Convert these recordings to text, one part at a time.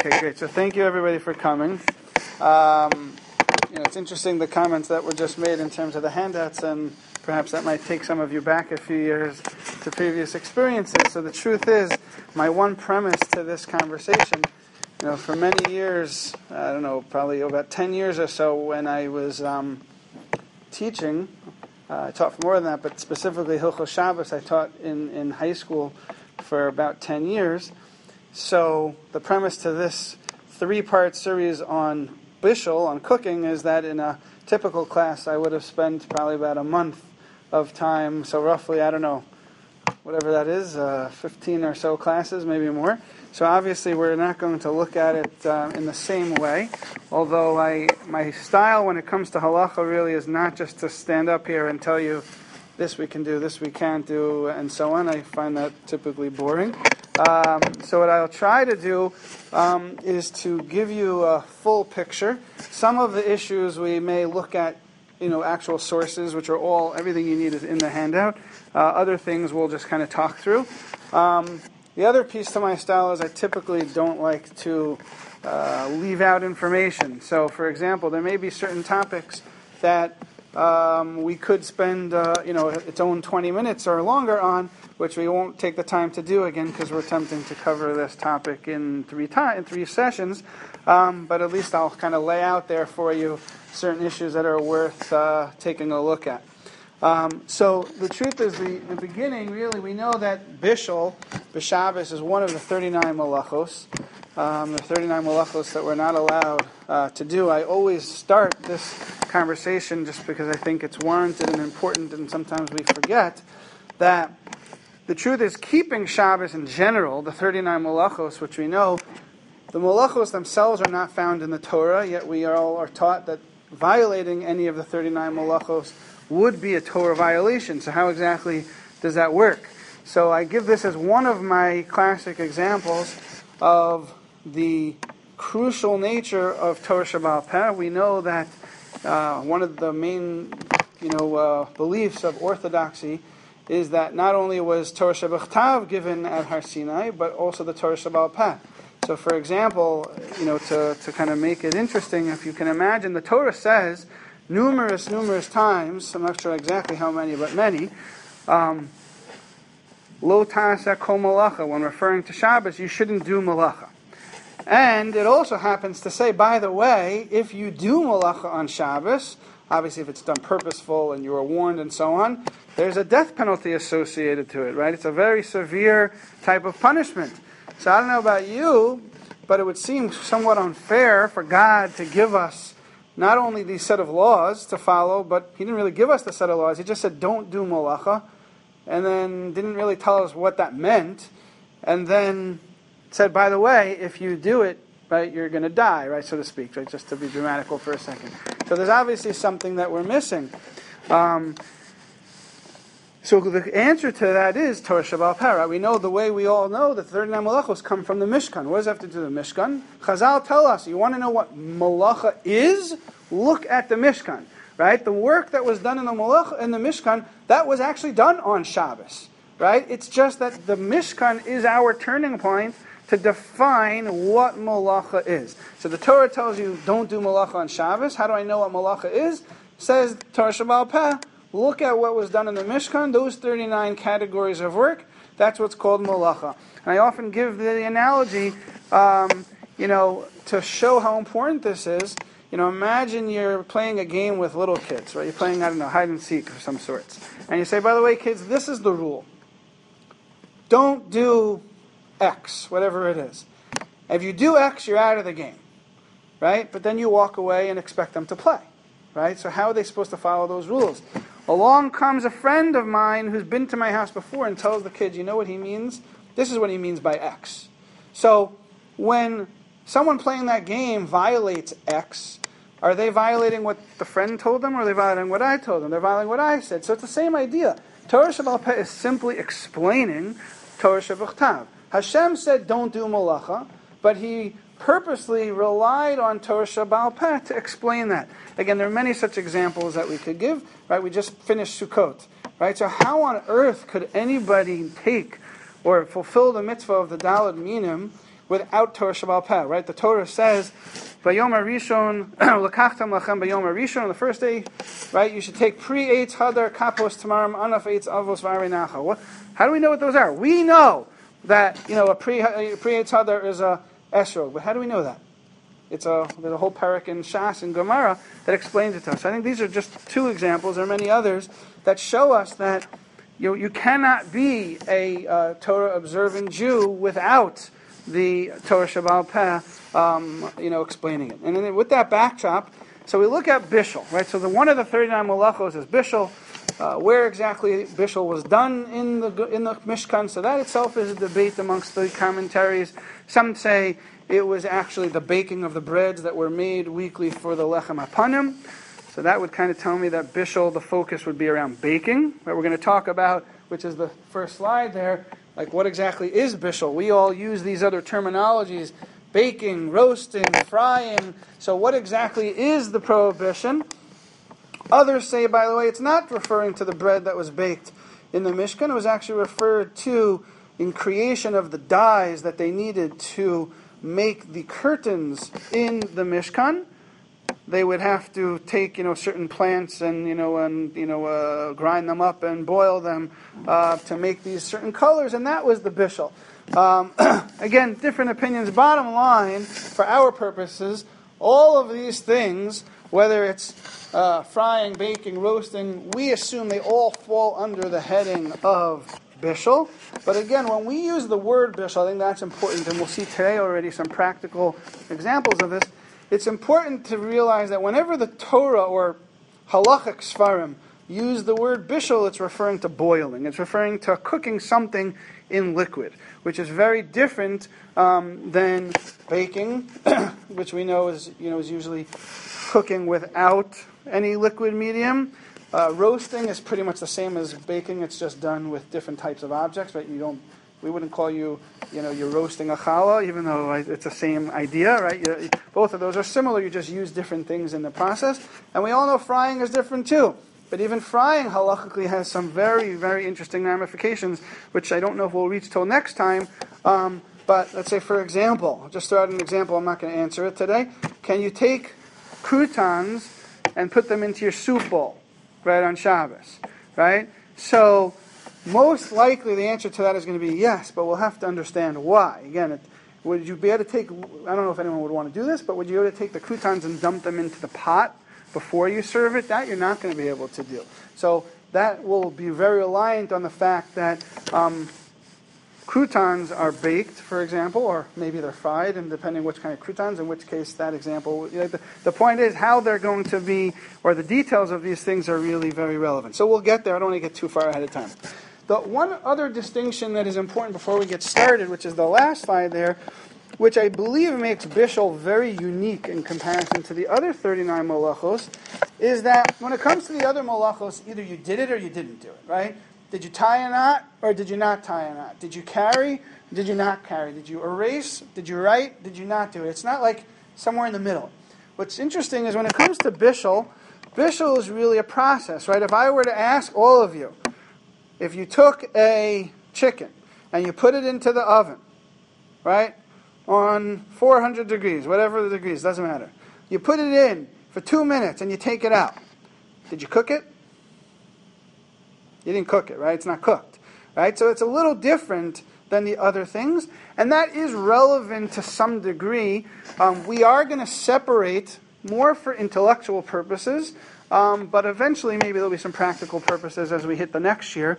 Okay, great. So thank you everybody for coming. It's interesting the comments that were just made in terms of the handouts, and perhaps that might take some of you back a few years to previous experiences. So the truth is, my one premise to this conversation, for many years, I don't know, probably about 10 years or so when I was teaching, I taught for more than that, but specifically Hilchos Shabbos, I taught in high school for about 10 years. So the premise to this 3-part series on Bishul, on cooking, is that in a typical class I would have spent probably about a month of time, so roughly, I don't know, whatever that is, 15 or so classes, maybe more. So obviously we're not going to look at it in the same way, although my style when it comes to halacha really is not just to stand up here and tell you this we can do, this we can't do, and so on. I find that typically boring. So what I'll try to do is to give you a full picture. Some of the issues we may look at, actual sources, which are everything you need is in the handout. Other things we'll just kind of talk through. The other piece to my style is I typically don't like to leave out information. So, for example, there may be certain topics that we could spend, its own 20 minutes or longer on, which we won't take the time to do again because we're attempting to cover this topic in three sessions. But at least I'll kind of lay out there for you certain issues that are worth taking a look at. So the truth is, in the beginning, really, we know that Bishul, B'Shabbos, is one of the 39 malachos. The 39 malachos that we're not allowed to do. I always start this conversation just because I think it's warranted and important, and sometimes we forget that the truth is, keeping Shabbos in general, the 39 malachos, which we know, the malachos themselves are not found in the Torah, yet we all are taught that violating any of the 39 malachos would be a Torah violation. So how exactly does that work? So I give this as one of my classic examples of the crucial nature of Torah Shebaal Peh. We know that one of the main, beliefs of Orthodoxy is that not only was Torah Shebachtav given at Har Sinai, but also the Torah Shebaal Peh. So, for example, to kind of make it interesting, if you can imagine, the Torah says numerous times, I'm not sure exactly how many, but many, Lo ta'aseh kol malacha, when referring to Shabbos, you shouldn't do malacha. And it also happens to say, by the way, if you do malacha on Shabbos, obviously if it's done purposeful and you are warned and so on, there's a death penalty associated to it, right? It's a very severe type of punishment. So I don't know about you, but it would seem somewhat unfair for God to give us not only these set of laws to follow, but He didn't really give us the set of laws. He just said, don't do malacha, and then didn't really tell us what that meant, and then said, by the way, if you do it, right, you're going to die, right, so to speak, right, just to be dramatical for a second. So there's obviously something that we're missing. So the answer to that is Torah Shebaal Peh. Right? We know the way we all know that 39 malachos come from the Mishkan. What does that have to do with the Mishkan? Chazal tell us, you want to know what malacha is? Look at the Mishkan. Right? The work that was done in the Mishkan, that was actually done on Shabbos. Right? It's just that the Mishkan is our turning point to define what malacha is. So the Torah tells you, don't do malacha on Shabbos. How do I know what malacha is? Says Torah Shebaal Peh, look at what was done in the Mishkan, those 39 categories of work, that's what's called malacha. And I often give the analogy, to show how important this is. Imagine you're playing a game with little kids, right? You're playing, hide and seek of some sorts. And you say, by the way, kids, this is the rule. Don't do X, whatever it is. If you do X, you're out of the game, right? But then you walk away and expect them to play, right? So how are they supposed to follow those rules? Along comes a friend of mine who's been to my house before and tells the kids, you know what he means? This is what he means by X. So when someone playing that game violates X, are they violating what the friend told them, or are they violating what I told them? They're violating what I said. So it's the same idea. Torah Shebaal Peh is simply explaining Torah Shebachtav. Hashem said don't do malacha, but He purposely relied on Torah Shebaal Peh to explain that. Again, there are many such examples that we could give. Right? We just finished Sukkot. Right? So how on earth could anybody take or fulfill the mitzvah of the Daled Minim without Torah Shabbal Peh, right? The Torah says, Vayom HaRishon, L'kachtam lachem Vayom HaRishon, on the first day, right, you should take pre-eitz hadar, kapos, tamarim, anaf, eitz, avos, v'arei nacha. How do we know what those are? We know that, a pre-eitz hadar is a esrog, but how do we know that? There's a whole parak in Shas and Gemara that explains it to us. I think these are just two examples. There are many others that show us that you cannot be a Torah observant Jew without the Torah Shabbal Peh, explaining it. And then with that backdrop, so we look at Bishul, right? So one of the 39 Malachos is Bishul. Where exactly Bishul was done in the Mishkan, so that itself is a debate amongst the commentaries. Some say it was actually the baking of the breads that were made weekly for the Lechem Hapanim. So that would kind of tell me that Bishul, the focus would be around baking, that we're going to talk about, which is the first slide there. Like, what exactly is Bishul? We all use these other terminologies, baking, roasting, frying. So what exactly is the prohibition? Others say, by the way, it's not referring to the bread that was baked in the Mishkan. It was actually referred to in creation of the dyes that they needed to make the curtains in the Mishkan. They would have to take, certain plants and, grind them up and boil them to make these certain colors, and that was the Bishul. Again, different opinions. Bottom line, for our purposes, all of these things, whether it's frying, baking, roasting, we assume they all fall under the heading of Bishul. But again, when we use the word Bishul, I think that's important, and we'll see today already some practical examples of this. It's important to realize that whenever the Torah or halachic svarim use the word Bishul, it's referring to boiling. It's referring to cooking something in liquid, which is very different than baking, which we know is usually cooking without any liquid medium. Roasting is pretty much the same as baking. It's just done with different types of objects, right? We wouldn't call you're roasting a challah, even though it's the same idea, right? Both of those are similar. You just use different things in the process. And we all know frying is different too. But even frying halachically has some very, very interesting ramifications, which I don't know if we'll reach till next time. But let's say, for example, I'll just throw out an example. I'm not going to answer it today. Can you take croutons and put them into your soup bowl, right, on Shabbos, right? So most likely the answer to that is going to be yes, but we'll have to understand why. Again, would you be able to take, I don't know if anyone would want to do this, but would you be able to take the croutons and dump them into the pot before you serve it? That you're not going to be able to do. So that will be very reliant on the fact that croutons are baked, for example, or maybe they're fried, and depending which kind of croutons, in which case that example, the point is how they're going to be, or the details of these things are really very relevant. So we'll get there. I don't want to get too far ahead of time. The one other distinction that is important before we get started, which is the last slide there, which I believe makes Bishul very unique in comparison to the other 39 malachos, is that when it comes to the other malachos, either you did it or you didn't do it, right? Did you tie a knot or did you not tie a knot? Did you carry? Did you not carry? Did you erase? Did you write? Did you not do it? It's not like somewhere in the middle. What's interesting is when it comes to Bishul, Bishul is really a process, right? If I were to ask all of you, if you took a chicken and you put it into the oven, right, on 400 degrees, whatever the degrees, doesn't matter. You put it in for 2 minutes and you take it out. Did you cook it? You didn't cook it, right? It's not cooked, right? So it's a little different than the other things, and that is relevant to some degree. We are going to separate more for intellectual purposes, but eventually maybe there'll be some practical purposes as we hit the next year.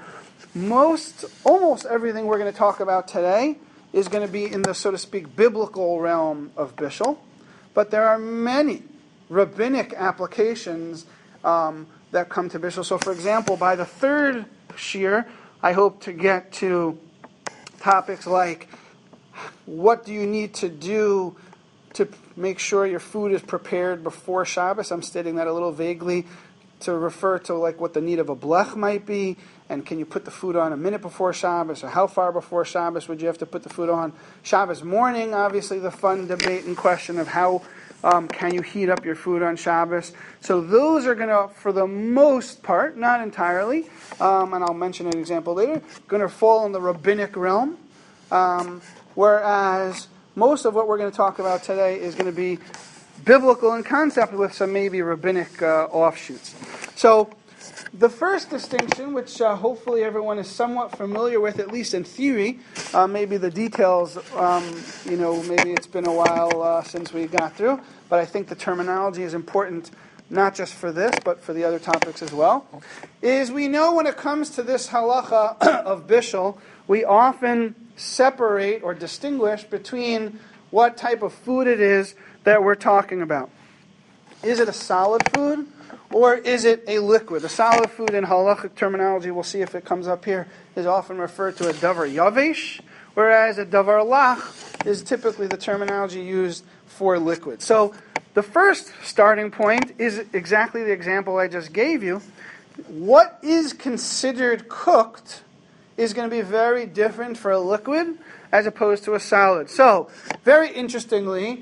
Almost everything we're going to talk about today is going to be in the, so to speak, biblical realm of Bishul, but there are many rabbinic applications that come to Bishul. So, for example, by the third shir, I hope to get to topics like what do you need to do to make sure your food is prepared before Shabbos. I'm stating that a little vaguely to refer to like what the need of a blech might be, and can you put the food on a minute before Shabbos, or how far before Shabbos would you have to put the food on? Shabbos morning, obviously the fun debate and question of how can you heat up your food on Shabbos. So those are going to, for the most part, not entirely, and I'll mention an example later, going to fall in the rabbinic realm, whereas most of what we're going to talk about today is going to be biblical in concept with some maybe rabbinic offshoots. So the first distinction, which hopefully everyone is somewhat familiar with, at least in theory, maybe the details, maybe it's been a while since we got through, but I think the terminology is important not just for this, but for the other topics as well, is we know when it comes to this halacha of bishul, we often separate or distinguish between what type of food it is that we're talking about. Is it a solid food, or is it a liquid? A solid food in halachic terminology, we'll see if it comes up here, is often referred to a davar yavesh, whereas a davar lach is typically the terminology used for liquid. So the first starting point is exactly the example I just gave you. What is considered cooked is going to be very different for a liquid as opposed to a solid. So, very interestingly,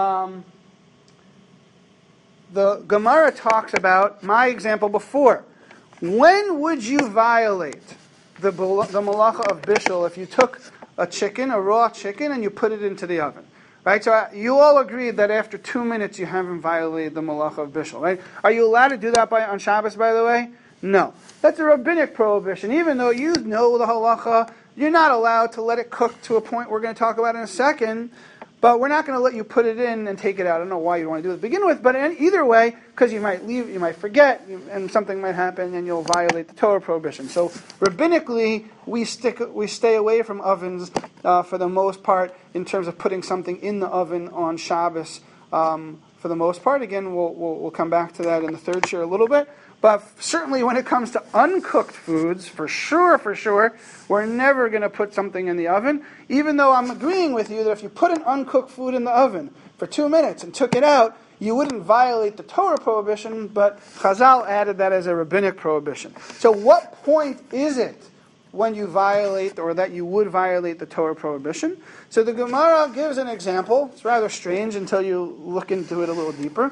the Gemara talks about my example before. When would you violate the malacha of bishul if you took a chicken, a raw chicken, and you put it into the oven? Right, so you all agreed that after 2 minutes you haven't violated the malacha of bishul, right? Are you allowed to do that on Shabbos, by the way? No. That's a rabbinic prohibition. Even though you know the halacha, you're not allowed to let it cook to a point we're going to talk about in a second, but we're not going to let you put it in and take it out. I don't know why you want to do it to begin with, but either way, because you might leave, you might forget, and something might happen, and you'll violate the Torah prohibition. So rabbinically, we stay away from ovens for the most part in terms of putting something in the oven on Shabbos. For the most part, again, we'll come back to that in the third share a little bit. But certainly when it comes to uncooked foods, for sure, we're never going to put something in the oven, even though I'm agreeing with you that if you put an uncooked food in the oven for 2 minutes and took it out, you wouldn't violate the Torah prohibition, but Chazal added that as a rabbinic prohibition. So what point is it when you violate, or that you would violate the Torah prohibition? So the Gemara gives an example. It's rather strange until you look into it a little deeper.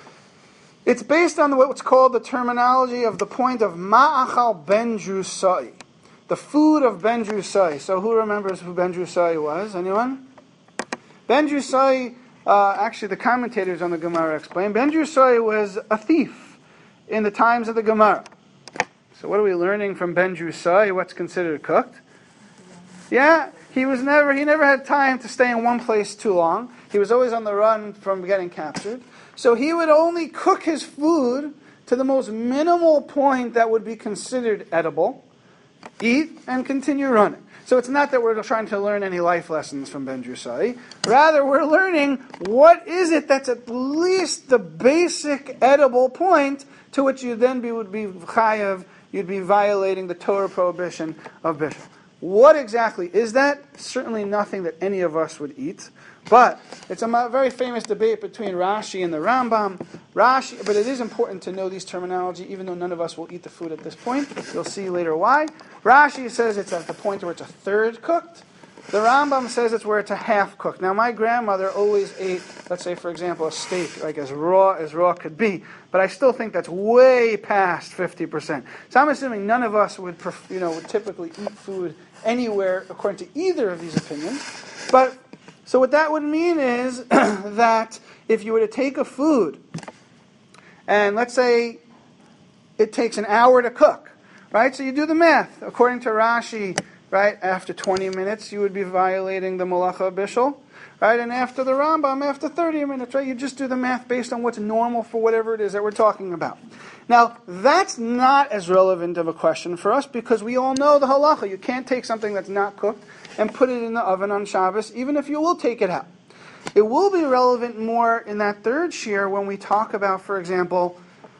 It's based on what's called the terminology of the point of Ma'achal ben Drusai, the food of Ben Drusai. So who remembers who Ben Drusai was? Anyone? Ben Drusai, actually the commentators on the Gemara explain, Ben Drusai was a thief in the times of the Gemara. So what are we learning from Ben Drusai? What's considered cooked? Yeah, he never had time to stay in one place too long. He was always on the run from getting captured. So he would only cook his food to the most minimal point that would be considered edible, eat, and continue running. So it's not that we're trying to learn any life lessons from Ben Drusai. Rather, we're learning what is it that's at least the basic edible point to which you then would be chayav, you'd be violating the Torah prohibition of bishul. What exactly is that? Certainly nothing that any of us would eat. But it's a very famous debate between Rashi and the Rambam. But it is important to know these terminology, even though none of us will eat the food at this point. You'll see later why. Rashi says it's at the point where it's a third cooked. The Rambam says it's where it's a half cooked. Now, my grandmother always ate, let's say, for example, a steak, like as raw could be. But I still think that's way past 50%. So I'm assuming none of us would typically eat food anywhere according to either of these opinions. But so what that would mean is that if you were to take a food, and let's say it takes an hour to cook, right? So you do the math. According to Rashi, right, after 20 minutes you would be violating the malacha of bishul, right? And after the Rambam, after 30 minutes, right, you just do the math based on what's normal for whatever it is that we're talking about. Now, that's not as relevant of a question for us because we all know the halacha. You can't take something that's not cooked and put it in the oven on Shabbos, even if you will take it out. It will be relevant more in that third shir when we talk about, for example,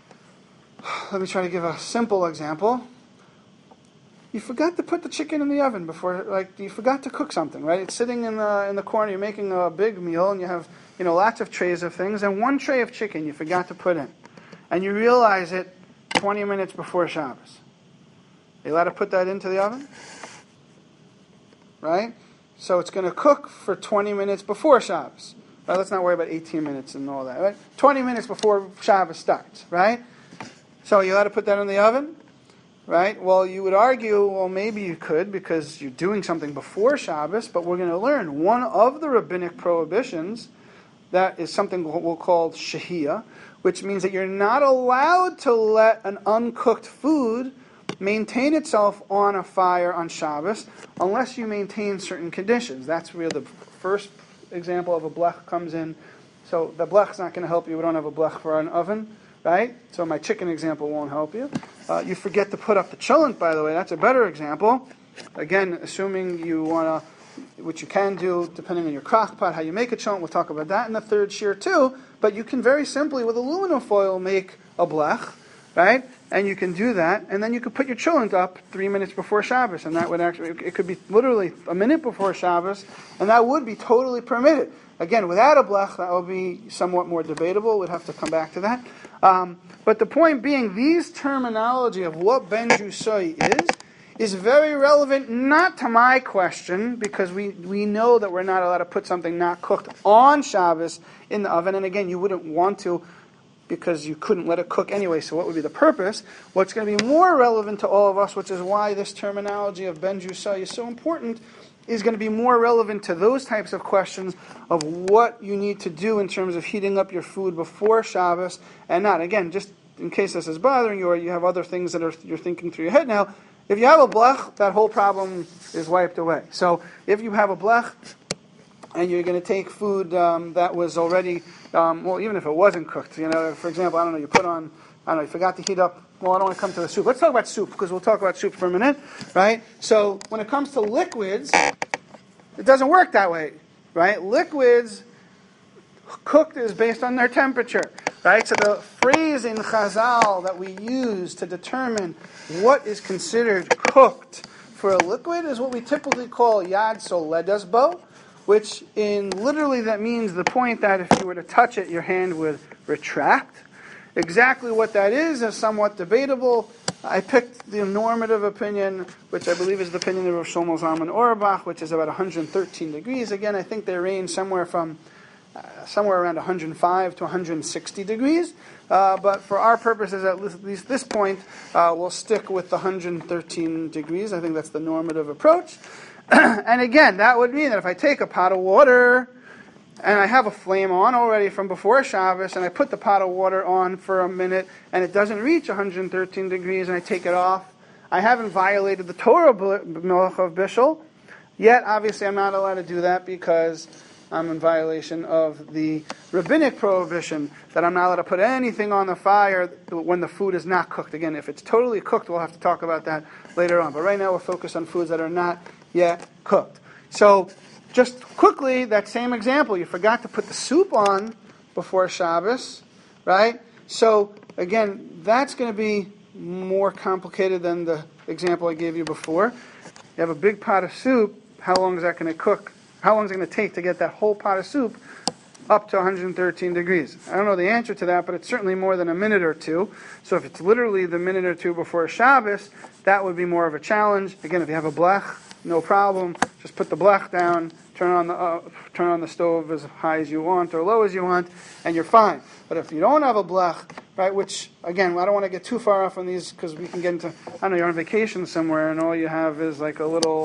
let me try to give a simple example. You forgot to put the chicken in the oven before, like you forgot to cook something, right? It's sitting in the corner. You're making a big meal, and you have lots of trays of things, and one tray of chicken you forgot to put in, and you realize it 20 minutes before Shabbos. Are you allowed to put that into the oven? Right? So it's going to cook for 20 minutes before Shabbos. Right? Let's not worry about 18 minutes and all that. Right? 20 minutes before Shabbos starts, right? So you allowed to put that in the oven? right? Well, you would argue, well, maybe you could because you're doing something before Shabbos, but we're going to learn one of the rabbinic prohibitions, that is something we'll call shahiyah, which means that you're not allowed to let an uncooked food maintain itself on a fire on Shabbos unless you maintain certain conditions. That's where the first example of a blech comes in. So the blech's not going to help you. We don't have a blech for an oven, right? So my chicken example won't help you. You forget to put up the cholent, by the way. That's a better example. Again, assuming you want to, which you can do depending on your crock pot, how you make a cholent. We'll talk about that in the third shiur too. But you can very simply, with aluminum foil, make a blech, right? And you can do that, and then you could put your cholent up 3 minutes before Shabbos, and that would actually, it could be literally a minute before Shabbos, and that would be totally permitted. Again, without a blech, that would be somewhat more debatable. We'd have to come back to that. But the point being, these terminology of what ben jusai is very relevant, not to my question, because we know that we're not allowed to put something not cooked on Shabbos in the oven, and again, you wouldn't want to, because you couldn't let it cook anyway, so what would be the purpose? What's going to be more relevant to all of us, which is why this terminology of ben jusai is so important, is going to be more relevant to those types of questions of what you need to do in terms of heating up your food before Shabbos and not. Again, just in case this is bothering you or you have other things that you're thinking through your head now, if you have a blech, that whole problem is wiped away. So if you have a blech and you're going to take food that was already, well, even if it wasn't cooked, for example, I don't know, you put on, you forgot to heat up, well, I don't want to come to the soup. Let's talk about soup, because we'll talk about soup for a minute, right? So when it comes to liquids, it doesn't work that way, right? Liquids, cooked is based on their temperature, right? So the phrase in Chazal that we use to determine what is considered cooked for a liquid is what we typically call yad soledas bo, which in literally that means the point that if you were to touch it, your hand would retract. Exactly what that is somewhat debatable. I picked the normative opinion, which I believe is the opinion of Rav Shlomo Zalman Auerbach, which is about 113 degrees. Again, I think they range somewhere around 105 to 160 degrees. But for our purposes, at least this point, we'll stick with the 113 degrees. I think that's the normative approach. And again, that would mean that if I take a pot of water and I have a flame on already from before Shabbos, and I put the pot of water on for a minute, and it doesn't reach 113 degrees, and I take it off, I haven't violated the Torah Melech of Bishul, yet obviously I'm not allowed to do that because I'm in violation of the rabbinic prohibition that I'm not allowed to put anything on the fire when the food is not cooked. Again, if it's totally cooked, we'll have to talk about that later on. But right now we're focused on foods that are not yet cooked. So just quickly, that same example, you forgot to put the soup on before Shabbos, right? So again, that's going to be more complicated than the example I gave you before. You have a big pot of soup, how long is that going to cook? How long is it going to take to get that whole pot of soup up to 113 degrees? I don't know the answer to that, but it's certainly more than a minute or two. So if it's literally the minute or two before Shabbos, that would be more of a challenge. Again, if you have a blech, no problem. Just put the blech down, turn on the stove as high as you want or low as you want, and you're fine. But if you don't have a blech, right, which, again, I don't want to get too far off on these because we can get into, I don't know, you're on vacation somewhere and all you have is like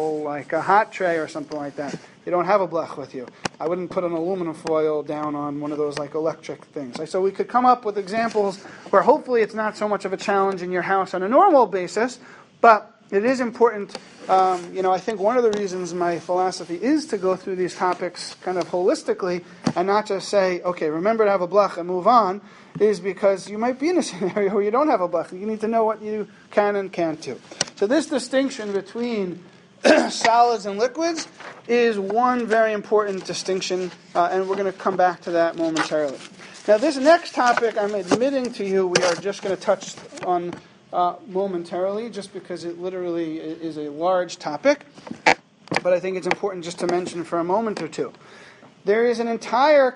a hot tray or something like that. You don't have a blech with you. I wouldn't put an aluminum foil down on one of those like electric things. So we could come up with examples where hopefully it's not so much of a challenge in your house on a normal basis, but it is important. I think one of the reasons my philosophy is to go through these topics kind of holistically and not just say, okay, remember to have a blech and move on, is because you might be in a scenario where you don't have a blech. You need to know what you can and can't do. So this distinction between solids and liquids is one very important distinction, and we're going to come back to that momentarily. Now, this next topic, I'm admitting to you, we are just going to touch on momentarily, just because it literally is a large topic, but I think it's important just to mention for a moment or two. There is an entire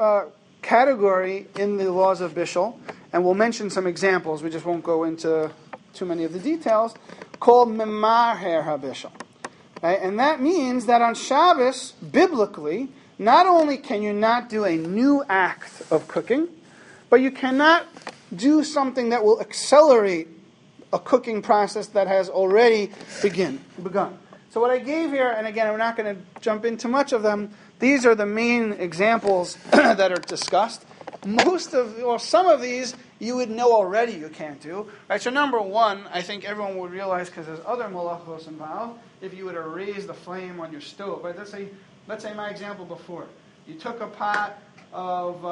category in the laws of Bishul, and we'll mention some examples, we just won't go into too many of the details, called Memaher HaBishul. Right? And that means that on Shabbos, biblically, not only can you not do a new act of cooking, but you cannot do something that will accelerate a cooking process that has already begun. So what I gave here, and again, we're not going to jump into much of them, these are the main examples that are discussed. Some of these you would know already you can't do. Right? So number one, I think everyone would realize, because there's other malachos involved, if you were to raise the flame on your stove. Right? Let's say my example before. You took a pot of,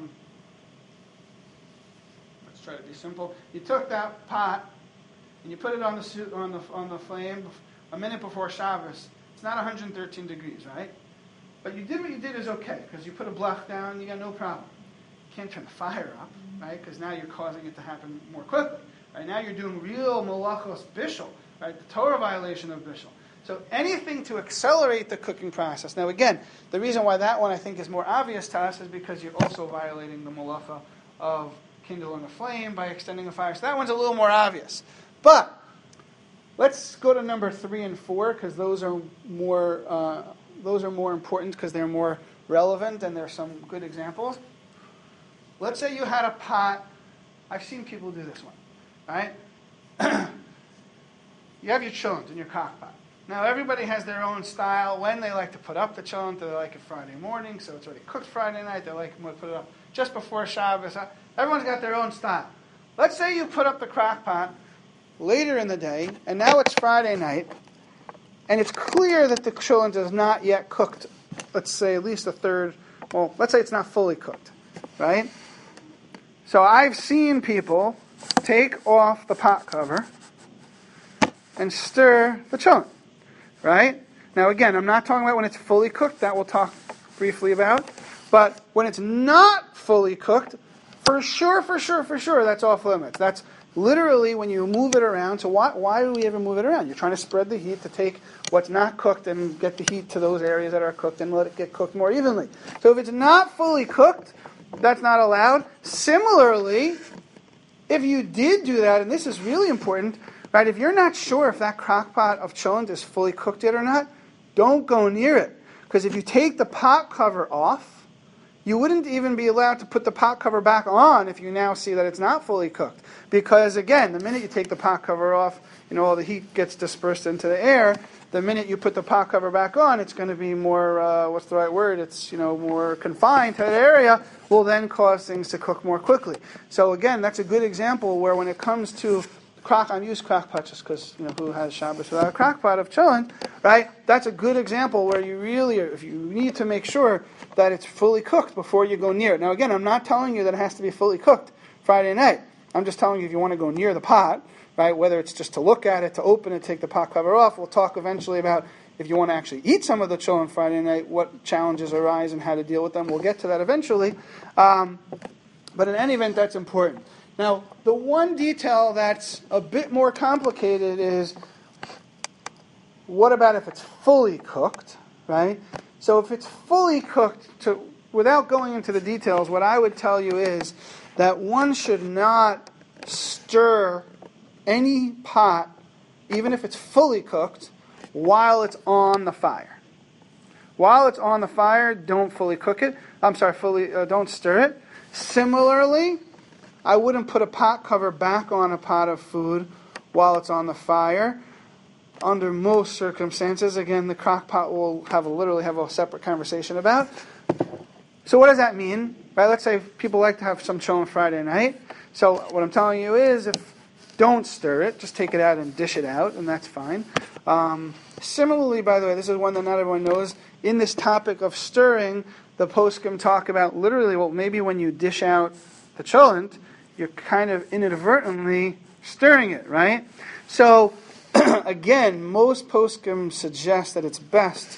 let's try to be simple. You took that pot and you put it on the flame a minute before Shabbos. It's not 113 degrees, right? But what you did is okay, because you put a blech down, you got no problem. You can't turn the fire up, right? Because now you're causing it to happen more quickly. Right? Now you're doing real malachos bishul, right? The Torah violation of bishul. So anything to accelerate the cooking process. Now again, the reason why that one I think is more obvious to us is because you're also violating the malacha of kindling a flame by extending a fire. So that one's a little more obvious. But let's go to number 3 and 4, because those are more important, because they're more relevant and there's some good examples. Let's say you had a pot. I've seen people do this one, right? You have your cholent in your crock pot. Now everybody has their own style when they like to put up the cholent. They like it Friday morning, so it's already cooked Friday night. They like to put it up just before Shabbos. Everyone's got their own style. Let's say you put up the crock pot later in the day, and now it's Friday night, and it's clear that the cholent is not yet cooked. Let's say at least a third. Well, let's say it's not fully cooked, right? So I've seen people take off the pot cover and stir the cholent, right? Now again, I'm not talking about when it's fully cooked. That we'll talk briefly about. But when it's not fully cooked, for sure, that's off limits. That's literally when you move it around. So why do we ever move it around? You're trying to spread the heat to take what's not cooked and get the heat to those areas that are cooked and let it get cooked more evenly. So if it's not fully cooked, that's not allowed. Similarly, if you did do that, and this is really important, right? If you're not sure if that crock pot of cholent is fully cooked yet or not, don't go near it. Because if you take the pot cover off, you wouldn't even be allowed to put the pot cover back on if you now see that it's not fully cooked. Because again, the minute you take the pot cover off, all the heat gets dispersed into the air. The minute you put the pot cover back on, it's going to be more, what's the right word? It's, more confined to that area, will then cause things to cook more quickly. So again, that's a good example where when it comes to I use crock pot just because, who has Shabbos without a crock pot of cholent, right? That's a good example where you really, if you need to make sure that it's fully cooked before you go near it. Now again, I'm not telling you that it has to be fully cooked Friday night. I'm just telling you if you want to go near the pot, right? Whether it's just to look at it, to open it, take the pot cover off. We'll talk eventually about if you want to actually eat some of the cholent Friday night, what challenges arise and how to deal with them. We'll get to that eventually. But in any event, that's important. Now, the one detail that's a bit more complicated is, what about if it's fully cooked, right? So if it's fully cooked, without going into the details, what I would tell you is that one should not stir any pot, even if it's fully cooked, while it's on the fire. While it's on the fire, don't fully cook it. Don't stir it. Similarly, I wouldn't put a pot cover back on a pot of food while it's on the fire. Under most circumstances, again, the crock pot will literally have a separate conversation about. So what does that mean? Right? Let's say people like to have some cholent Friday night. So what I'm telling you is, don't stir it, just take it out and dish it out, and that's fine. Similarly, by the way, this is one that not everyone knows. In this topic of stirring, the poskim talk about literally, maybe when you dish out the cholent, you're kind of inadvertently stirring it, right? So, again, most poskim suggest that it's best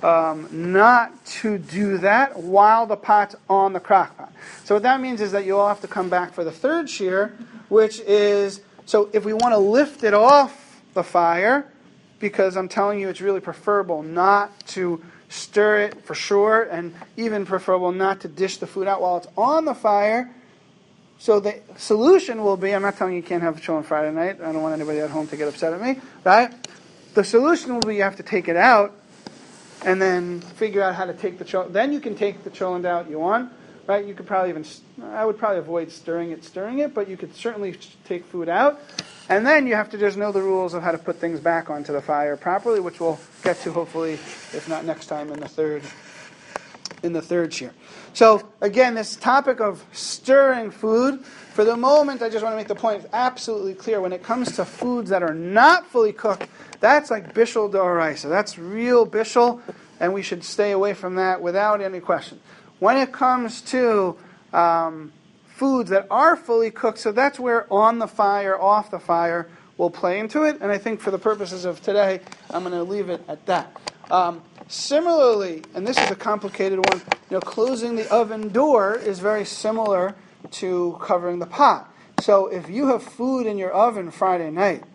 not to do that while the pot's on the crock pot. So what that means is that you all have to come back for the third shear, which is, so if we want to lift it off the fire, because I'm telling you it's really preferable not to stir it for sure, and even preferable not to dish the food out while it's on the fire. So the solution will be, I'm not telling you can't have cholent Friday night. I don't want anybody at home to get upset at me, right? The solution will be you have to take it out and then figure out how to take the cholent. Then you can take the cholent out you want, right? You could probably I would probably avoid stirring it, but you could certainly take food out. And then you have to just know the rules of how to put things back onto the fire properly, which we'll get to hopefully, if not next time, in the third shiur. So again, this topic of stirring food, for the moment, I just want to make the point absolutely clear. When it comes to foods that are not fully cooked, that's like bishul d'oraisa. That's real bishul, and we should stay away from that without any question. When it comes to foods that are fully cooked, so that's where on the fire, off the fire will play into it. And I think for the purposes of today, I'm going to leave it at that. Similarly, and this is a complicated one, closing the oven door is very similar to covering the pot. So if you have food in your oven Friday night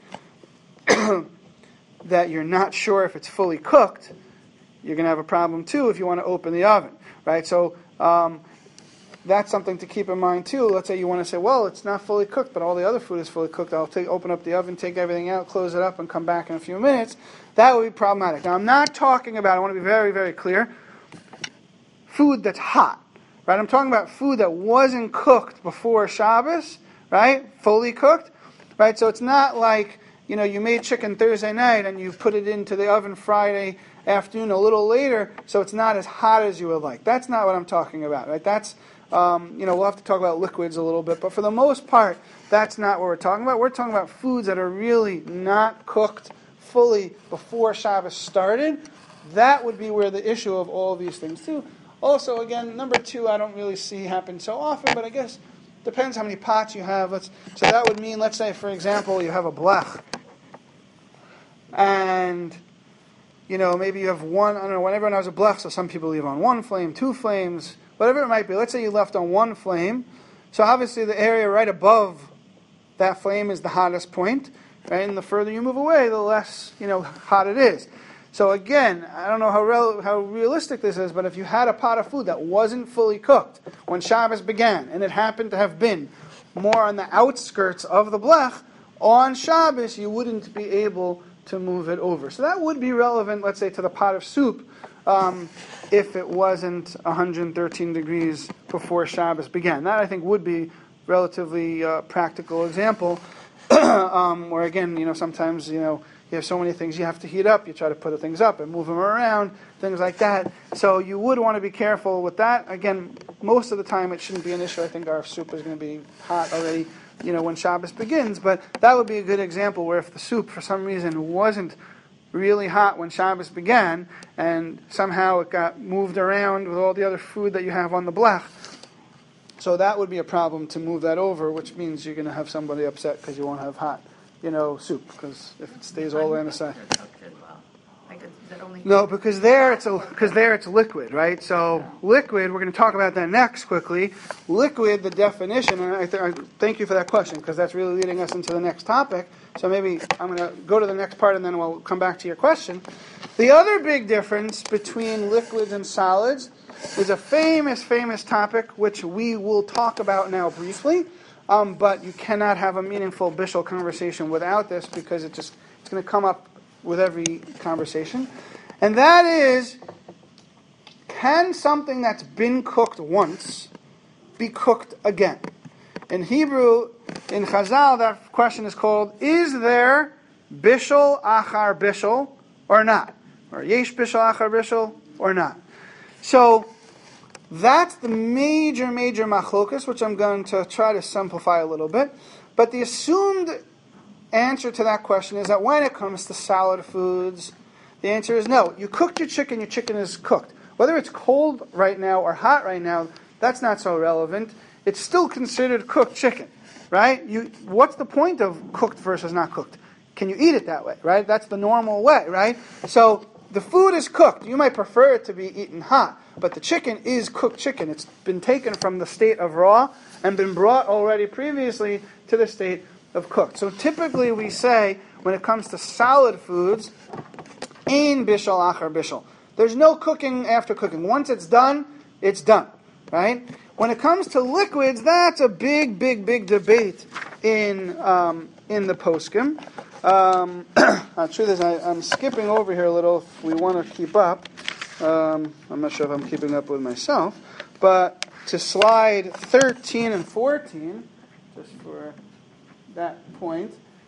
that you're not sure if it's fully cooked, you're going to have a problem too if you want to open the oven, right? So that's something to keep in mind too. Let's say you want to say, well, it's not fully cooked, but all the other food is fully cooked. I'll open up the oven, take everything out, close it up, and come back in a few minutes. That would be problematic. Now, I'm not talking about, I want to be very, very clear, food that's hot, right? I'm talking about food that wasn't cooked before Shabbos, right? Fully cooked, right? So it's not like, you made chicken Thursday night and you put it into the oven Friday afternoon a little later, so it's not as hot as you would like. That's not what I'm talking about, right? That's, we'll have to talk about liquids a little bit, but for the most part, that's not what we're talking about. We're talking about foods that are really not cooked fully before Shabbos started. That would be where the issue of all of these things too. Also, again, number 2, I don't really see happen so often, but I guess depends how many pots you have. So that would mean, let's say, for example, you have a blech, and maybe you have one. I don't know. When everyone has a blech, so some people leave on 1 flame, 2 flames, whatever it might be. Let's say you left on 1 flame. So obviously the area right above that flame is the hottest point, right? And the further you move away, the less hot it is. So again, I don't know how realistic this is, but if you had a pot of food that wasn't fully cooked when Shabbos began, and it happened to have been more on the outskirts of the blech, on Shabbos you wouldn't be able to move it over. So that would be relevant, let's say, to the pot of soup, if it wasn't 113 degrees before Shabbos began. That, I think, would be relatively practical example, where again, sometimes, you have so many things you have to heat up. You try to put the things up and move them around, things like that. So you would want to be careful with that. Again, most of the time it shouldn't be an issue. I think our soup is going to be hot already, when Shabbos begins. But that would be a good example where if the soup, for some reason, wasn't really hot when Shabbos began, and somehow it got moved around with all the other food that you have on the blech, so that would be a problem to move that over, which means you're going to have somebody upset because you won't have hot soup, because if it stays all the way on the side. No, because there it's liquid, right? So liquid, we're going to talk about that next quickly. Liquid, the definition, and I thank you for that question, because that's really leading us into the next topic. So maybe I'm going to go to the next part and then we'll come back to your question. The other big difference between liquids and solids is a famous, famous topic, which we will talk about now briefly. But you cannot have a meaningful bishul conversation without this, because it's going to come up with every conversation. And that is, can something that's been cooked once be cooked again? In Hebrew, in Chazal, that question is called, is there bishul achar bishul or not? Or yesh bishul achar bishul or not? So that's the major machlokas, which I'm going to try to simplify a little bit. But the assumed answer to that question is that when it comes to solid foods, the answer is no. You cooked your chicken is cooked. Whether it's cold right now or hot right now, that's not so relevant. It's still considered cooked chicken, right? What's the point of cooked versus not cooked? Can you eat it that way, right? That's the normal way, right? So the food is cooked. You might prefer it to be eaten hot, but the chicken is cooked chicken. It's been taken from the state of raw and been brought already previously to the state of cooked. So typically we say, when it comes to solid foods, ein bishul achar bishul. There's no cooking after cooking. Once it's done, right? When it comes to liquids, that's a big debate in the poskim. The truth is, I'm skipping over here a little if we want to keep up. I'm not sure if I'm keeping up with myself, but to slide 13 and 14, just for that point,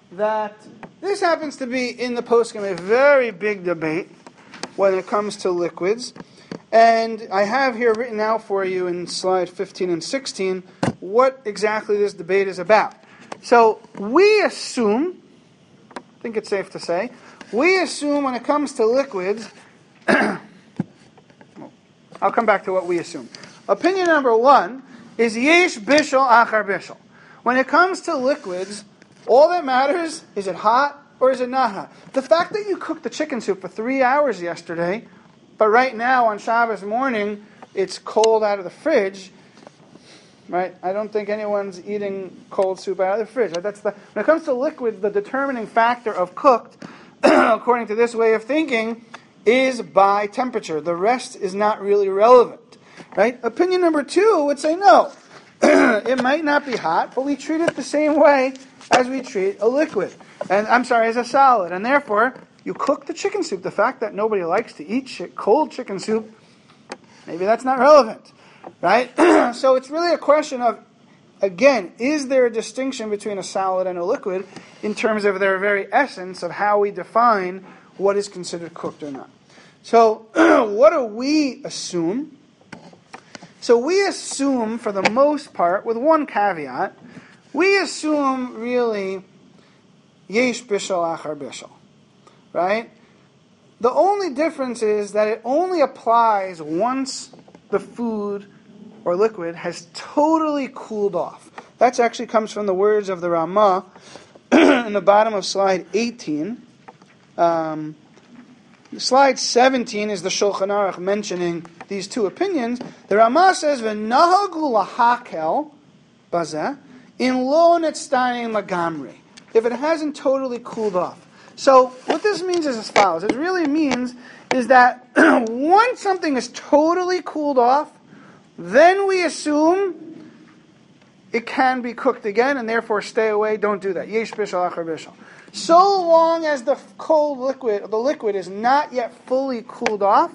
that this happens to be in the poskim a very big debate when it comes to liquids. And I have here written out for you in slide 15 and 16 what exactly this debate is about. So we assume, I think it's safe to say, we assume when it comes to liquids, I'll come back to what we assume. Opinion number one is yesh bishul achar bishul. When it comes to liquids, all that matters, is it hot or is it not hot? The fact that you cooked the chicken soup for 3 hours yesterday, but right now on Shabbos morning, it's cold out of the fridge, right? I don't think anyone's eating cold soup out of the fridge. Right? When it comes to liquids, the determining factor of cooked, according to this way of thinking, is by temperature. The rest is not really relevant, right? Opinion number two would say no. It might not be hot, but we treat it the same way as we treat a liquid. As a solid. And therefore, you cook the chicken soup. The fact that nobody likes to eat cold chicken soup, maybe that's not relevant, right? So it's really a question of, again, is there a distinction between a solid and a liquid in terms of their very essence of how we define what is considered cooked or not? So what do we assume? So we assume, for the most part, with one caveat, we assume really yesh bishul achar bishul, right? The only difference is that it only applies once the food or liquid has totally cooled off. That actually comes from the words of the Ramah in the bottom of slide 18. Slide 17 is the Shulchan Aruch mentioning these two opinions. The Ramah says, "V'nahagu lahakel bazeh in lo netzdayin lagamri." If it hasn't totally cooled off. So what this means is as follows. It really means is that once something is totally cooled off, then we assume it can be cooked again, and therefore stay away. Don't do that. Yesh bishul achar bishul. So long as the liquid is not yet fully cooled off,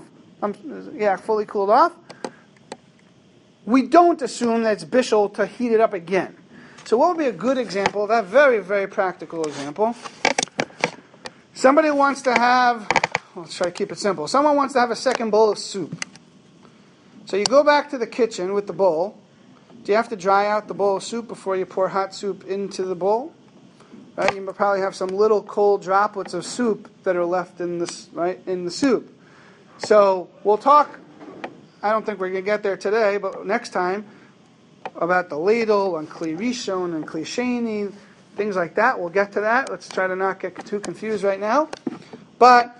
we don't assume that it's bishul to heat it up again. So what would be a good example of that? Very, very practical example. Somebody wants to have, let's try to keep it simple. Someone wants to have a second bowl of soup. So you go back to the kitchen with the bowl. Do you have to dry out the bowl of soup before you pour hot soup into the bowl? Right? You probably have some little cold droplets of soup that are left in this, right, in the soup. So we'll talk, I don't think we're going to get there today, but next time, about the ladle and Kli Rishon and Kli Sheni, things like that. We'll get to that. Let's try to not get too confused right now. But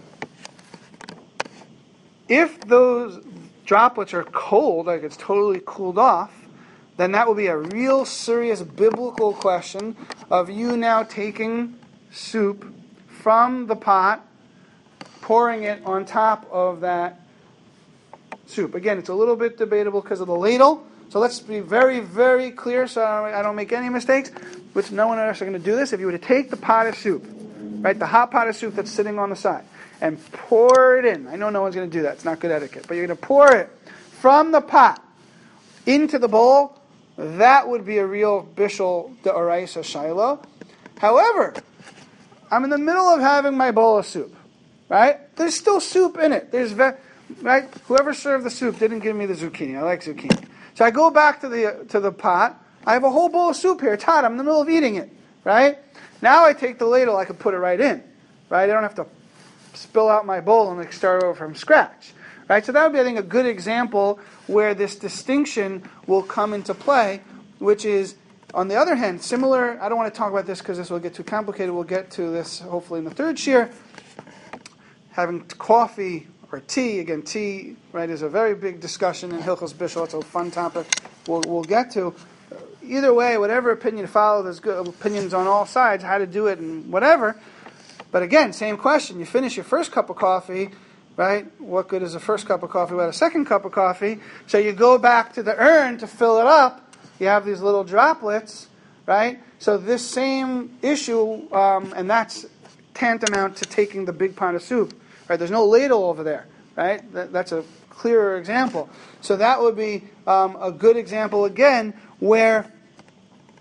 if those droplets are cold, like it's totally cooled off, then that will be a real serious biblical question of you now taking soup from the pot, pouring it on top of that soup. Again, it's a little bit debatable because of the ladle. So let's be very, very clear so I don't make any mistakes, which no one else is going to do this. If you were to take the pot of soup, right, the hot pot of soup that's sitting on the side, and pour it in. I know no one's going to do that. It's not good etiquette. But you're going to pour it from the pot into the bowl. That would be a real bishul de'oraisa shaila. However, I'm in the middle of having my bowl of soup, right? There's still soup in it. Right? Whoever served the soup didn't give me the zucchini. I like zucchini. So I go back to the pot. I have a whole bowl of soup here. It's hot. I'm in the middle of eating it, right? Now I take the ladle. I can put it right in, right? I don't have to spill out my bowl and start over from scratch, right? So that would be, I think, a good example where this distinction will come into play, which is, on the other hand, similar. I don't want to talk about this because this will get too complicated. We'll get to this hopefully in the third shiur. Having coffee or tea, again, tea, right, is a very big discussion in Hilchos Bishul. It's a fun topic we'll get to. Either way, whatever opinion you follow, there's good opinions on all sides, how to do it and whatever. But again, same question. You finish your first cup of coffee, right? What good is the first cup of coffee without a second cup of coffee? So you go back to the urn to fill it up. You have these little droplets, right? So this same issue, and that's tantamount to taking the big pot of soup. Right, there's no ladle over there, right? That's a clearer example. So that would be a good example again, where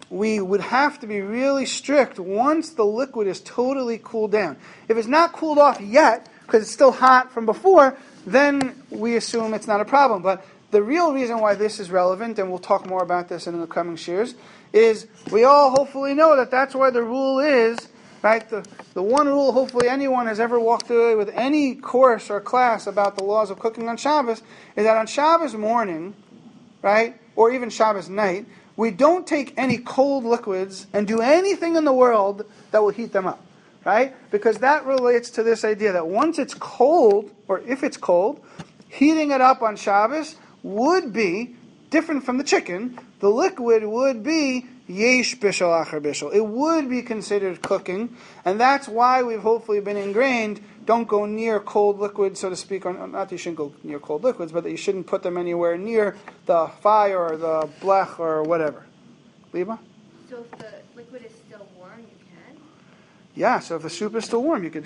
we would have to be really strict once the liquid is totally cooled down. If it's not cooled off yet, because it's still hot from before, then we assume it's not a problem. But the real reason why this is relevant, and we'll talk more about this in the coming shiurs, is we all hopefully know that that's why the rule is, right? The one rule hopefully anyone has ever walked away with any course or class about the laws of cooking on Shabbos, is that on Shabbos morning, right, or even Shabbos night, we don't take any cold liquids and do anything in the world that will heat them up, right? Because that relates to this idea that once it's cold, or if it's cold, heating it up on Shabbos would be different from the chicken. The liquid would be yesh bishul achar bishul. It would be considered cooking, and that's why we've hopefully been ingrained. Don't go near cold liquids, so to speak, or not that you shouldn't go near cold liquids, but that you shouldn't put them anywhere near the fire or the blech or whatever. Liba? So if the liquid is still warm, you can? Yeah, so if the soup is still warm, you can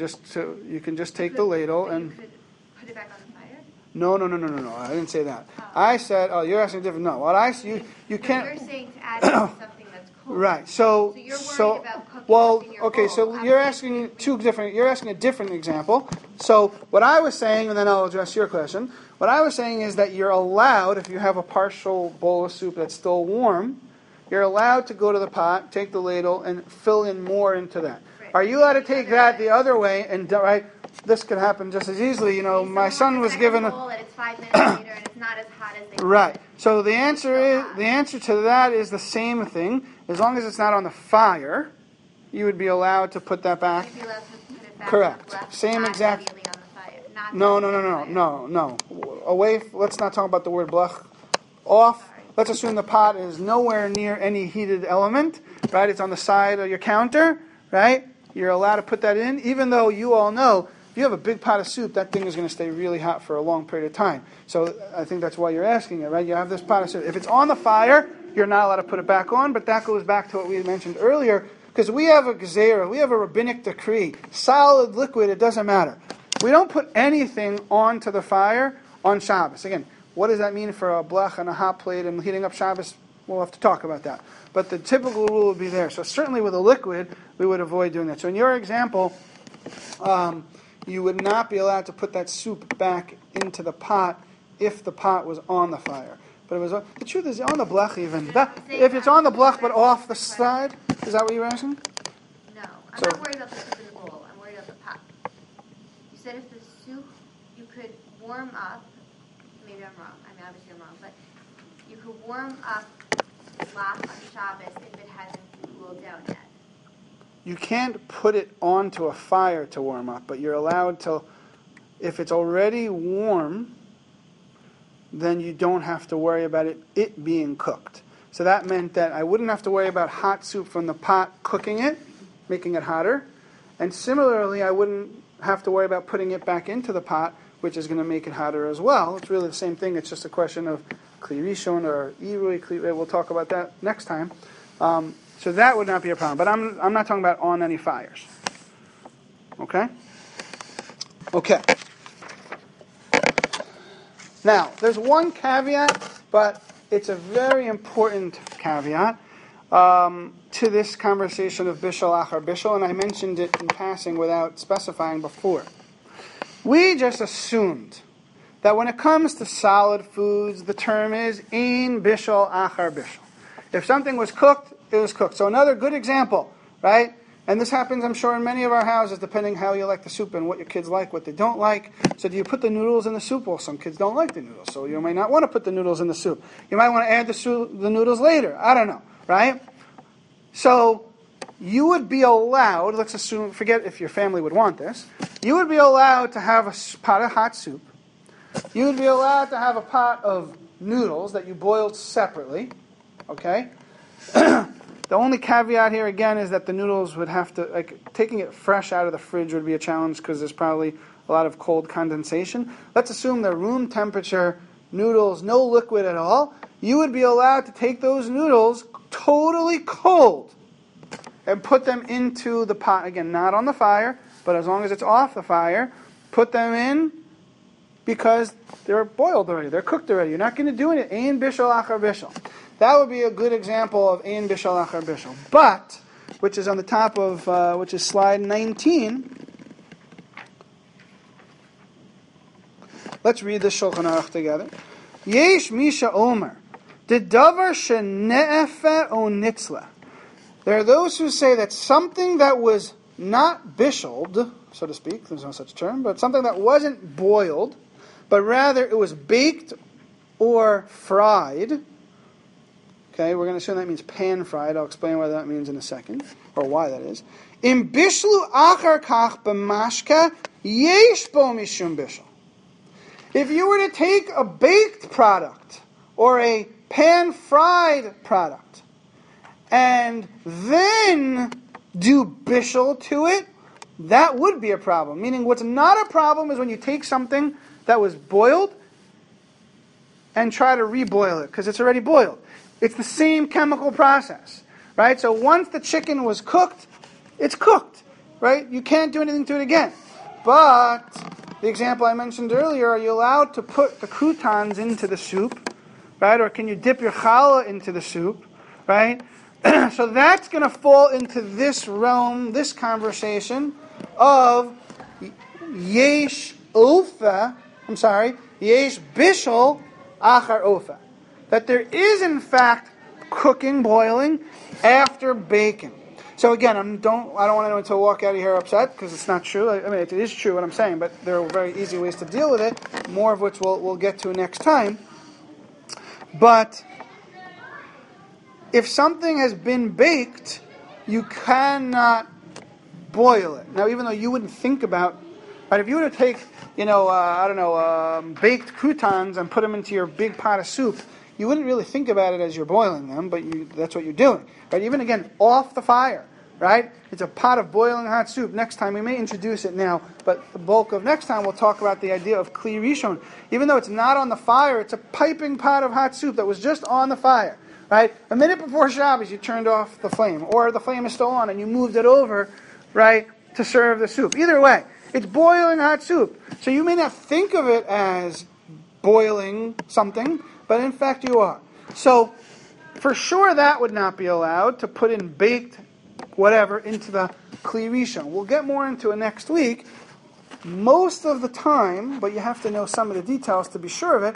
just take the ladle and... You could put it back on the fire? No. I didn't say that. Oh. I said, you're asking different. No, you can't... You're saying to add something that's cold. Right. So you're worried about cooking in your okay. bowl. So you're asking You're asking a different example. So what I was saying, and then I'll address your question. What I was saying is that you're allowed, if you have a partial bowl of soup that's still warm, you're allowed to go to the pot, take the ladle, and fill in more into that. Right. Are you allowed to take that the other way and right? This could happen just as easily. My son was given a bowl and it's 5 minutes later and it's not as hot as they right. wanted. So the answer to that is the same thing. As long as it's not on the fire, you would be allowed to put that back. You'd be allowed to put it back correct. On the Same exact. immediately on the fire. No. Away. Let's not talk about the word blech. Off. Sorry. Let's assume the pot is nowhere near any heated element. Right. It's on the side of your counter. Right. You're allowed to put that in, even though you all know. If you have a big pot of soup, that thing is going to stay really hot for a long period of time. So I think that's why you're asking it, right? You have this pot of soup. If it's on the fire, you're not allowed to put it back on, but that goes back to what we mentioned earlier, because we have a gezerah, we have a rabbinic decree, solid, liquid, it doesn't matter. We don't put anything onto the fire on Shabbos. Again, what does that mean for a blech and a hot plate and heating up Shabbos? We'll have to talk about that. But the typical rule would be there. So certainly with a liquid, we would avoid doing that. So in your example, you would not be allowed to put that soup back into the pot if the pot was on the fire. But it was the truth is on the blech even. If it's on the blech but off the side, is that what you were asking? No, I'm not worried about the soup in the bowl. I'm worried about the pot. You said if the soup you could warm up. Maybe I'm wrong. I mean, obviously I'm wrong, but you could warm up lach on Shabbos if it hasn't cooled down yet. You can't put it onto a fire to warm up, but you're allowed to, if it's already warm, then you don't have to worry about it being cooked. So that meant that I wouldn't have to worry about hot soup from the pot cooking it, making it hotter. And similarly, I wouldn't have to worry about putting it back into the pot, which is going to make it hotter as well. It's really the same thing. It's just a question of kli rishon or irui kli. We'll talk about that next time. So that would not be a problem. But I'm not talking about on any fires. Okay? Okay. Now, there's one caveat, but it's a very important caveat to this conversation of bishul achar bishul, and I mentioned it in passing without specifying before. We just assumed that when it comes to solid foods, the term is ein bishul achar bishul. If something was cooked, it was cooked. So another good example, right? And this happens, I'm sure, in many of our houses, depending how you like the soup and what your kids like, what they don't like. So do you put the noodles in the soup? Well, some kids don't like the noodles, so you might not want to put the noodles in the soup. You might want to add the noodles later. I don't know, right? So you would be allowed, let's assume, forget if your family would want this, you would be allowed to have a pot of hot soup. You would be allowed to have a pot of noodles that you boiled separately, okay? The only caveat here, again, is that the noodles would have to, taking it fresh out of the fridge would be a challenge because there's probably a lot of cold condensation. Let's assume they're room temperature noodles, no liquid at all. You would be allowed to take those noodles totally cold and put them into the pot. Again, not on the fire, but as long as it's off the fire, put them in because they're boiled already. They're cooked already. You're not going to do it. Ein bishul achar bishul. that would be a good example of ein bishal achar bishal. But, which is on the top of, which is slide 19. Let's read the Shulchan Aruch together. Yesh misha omer, the davar shene'efe o nitzla. There are those who say that something that was not bishaled, so to speak, there's no such term, but something that wasn't boiled, but rather it was baked or fried. Okay, we're going to assume that means pan-fried. I'll explain what that means in a second, or why that is. Im bishlu achar kach b'mashka yesh bo mishum bishul. If you were to take a baked product or a pan-fried product and then do bishul to it, that would be a problem. Meaning what's not a problem is when you take something that was boiled and try to reboil it because it's already boiled. It's the same chemical process, right? So once the chicken was cooked, it's cooked, right? You can't do anything to it again. But the example I mentioned earlier, are you allowed to put the croutons into the soup, right? Or can you dip your challah into the soup, right? So that's going to fall into this realm, this conversation of yesh bishul achar ofa. That there is in fact cooking, boiling, after baking. So again, I don't want anyone to walk out of here upset, because it's not true. I mean, it is true what I'm saying, but there are very easy ways to deal with it, more of which we'll get to next time. But if something has been baked, you cannot boil it. Now, even though you wouldn't think about, right, if you were to take, baked croutons and put them into your big pot of soup, you wouldn't really think about it as you're boiling them, but that's what you're doing. Right? Even again, off the fire, right? It's a pot of boiling hot soup. Next time, we may introduce it now, but the bulk of next time we'll talk about the idea of kli rishon. Even though it's not on the fire, it's a piping pot of hot soup that was just on the fire, right? A minute before Shabbos, you turned off the flame, or the flame is still on and you moved it over, right, to serve the soup. Either way, it's boiling hot soup. So you may not think of it as boiling something, but in fact you are. So for sure that would not be allowed to put in baked whatever into the kli rishon. We'll get more into it next week. Most of the time, but you have to know some of the details to be sure of it,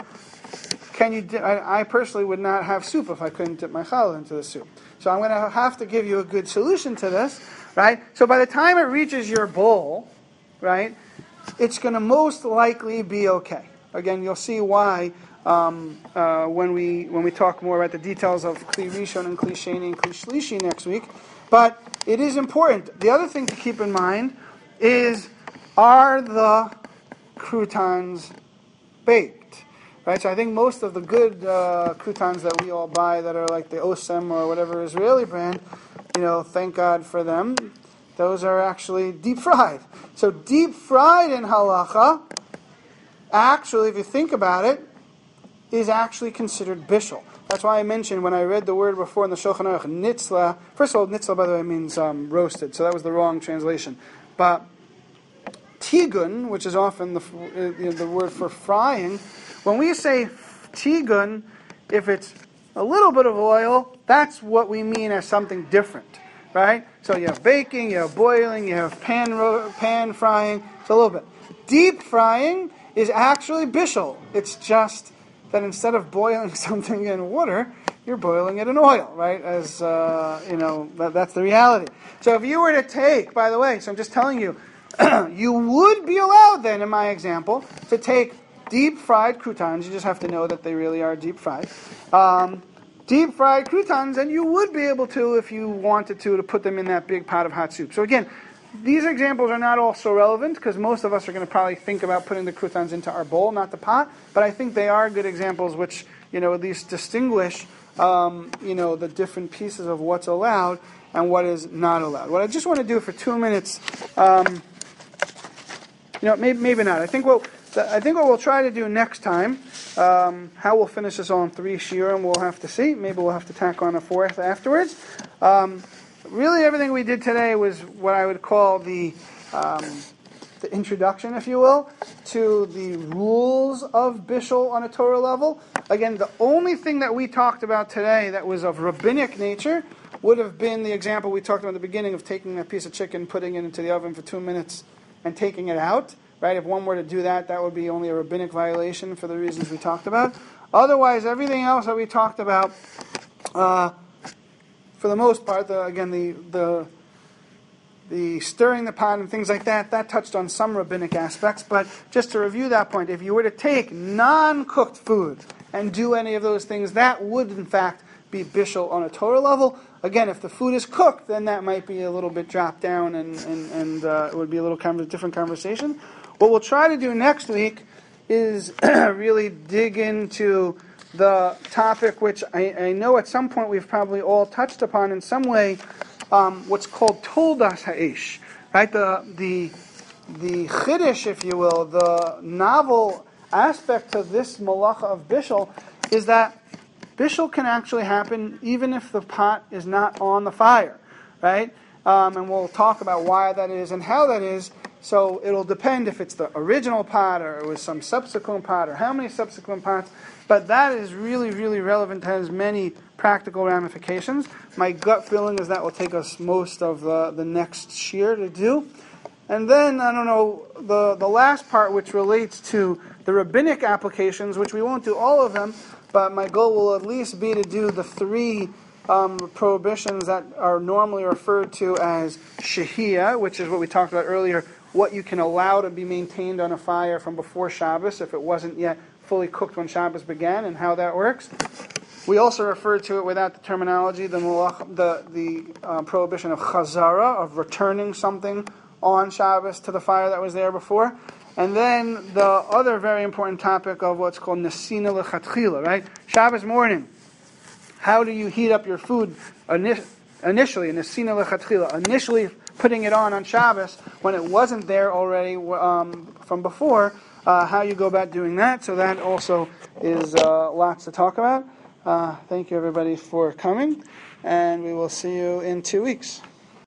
I personally would not have soup if I couldn't dip my challah into the soup. So I'm going to have to give you a good solution to this, right? So by the time it reaches your bowl, right, it's going to most likely be okay. Again, you'll see why when we talk more about the details of kli rishon and kli sheni and kli shlishi next week. But it is important. The other thing to keep in mind is, are the croutons baked? Right. So I think most of the good croutons that we all buy that are like the Osem or whatever Israeli brand, thank God for them. Those are actually deep fried. So deep fried in halacha, actually, if you think about it, is actually considered bishul. That's why I mentioned when I read the word before in the Shulchan Aruch, nitzla. First of all, nitzla, by the way, means roasted, so that was the wrong translation. But tigun, which is often the word for frying, when we say tigun, if it's a little bit of oil, that's what we mean as something different, right? So you have baking, you have boiling, you have pan frying, it's a little bit. Deep frying is actually bishul. It's just that instead of boiling something in water, you're boiling it in oil, right? As, that's the reality. So if you were to take, by the way, so I'm just telling you, you would be allowed then, in my example, to take deep fried croutons. You just have to know that they really are deep fried. Deep fried croutons, and you would be able to, if you wanted to put them in that big pot of hot soup. So again, these examples are not all so relevant because most of us are going to probably think about putting the croutons into our bowl, not the pot. But I think they are good examples which, at least distinguish, the different pieces of what's allowed and what is not allowed. What I just want to do for 2 minutes, maybe not. I think what we'll try to do next time, how we'll finish this all in 3 shiurim, we'll have to see. Maybe we'll have to tack on a 4th afterwards. Really, everything we did today was what I would call the the introduction, if you will, to the rules of Bishul on a Torah level. Again, the only thing that we talked about today that was of rabbinic nature would have been the example we talked about at the beginning of taking a piece of chicken, putting it into the oven for 2 minutes, and taking it out. Right? If one were to do that, that would be only a rabbinic violation for the reasons we talked about. Otherwise, everything else that we talked about, for the most part, the stirring the pot and things like that, that touched on some rabbinic aspects. But just to review that point, if you were to take non-cooked food and do any of those things, that would in fact be bishul on a Torah level. Again, if the food is cooked, then that might be a little bit dropped down and it would be a little different conversation. What we'll try to do next week is really dig into the topic which I know at some point we've probably all touched upon in some way, what's called Toldas Ha'ish, right? The chiddush, if you will, the novel aspect of this malacha of bishul is that bishul can actually happen even if the pot is not on the fire, right? And we'll talk about why that is and how that is. So it'll depend if it's the original pot or it was some subsequent pot or how many subsequent pots. But that is really, really relevant, has many practical ramifications. My gut feeling is that will take us most of the next year to do. And then, I don't know, the last part which relates to the rabbinic applications, which we won't do all of them, but my goal will at least be to do the 3 prohibitions that are normally referred to as shehiyah, which is what we talked about earlier, what you can allow to be maintained on a fire from before Shabbos if it wasn't yet fully cooked when Shabbos began, and how that works. We also refer to it without the terminology, the prohibition of chazara, of returning something on Shabbos to the fire that was there before. And then the other very important topic of what's called nesina lechatchila, right? Shabbos morning, how do you heat up your food initially, nesina lechatchila, initially putting it on Shabbos when it wasn't there already from before, how you go about doing that. So that also is lots to talk about. Thank you everybody for coming, and we will see you in 2 weeks.